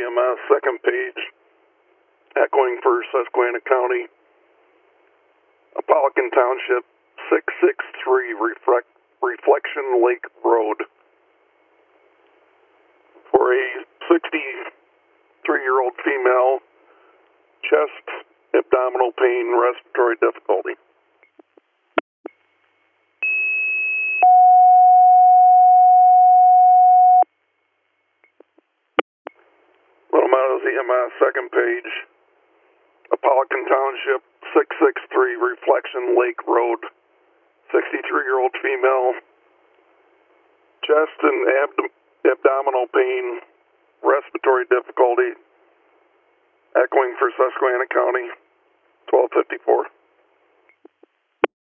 EMS, second page, echoing for Susquehanna County, Apollican Township, 663 Reflection Lake Road. For a 63-year-old female, chest, abdominal pain, respiratory difficulty. Little Meadows EMS, second page, Apollican Township, 663 Reflection Lake Road. 63-year-old female, chest and abdominal pain, respiratory difficulty, echoing for Susquehanna County, 1254.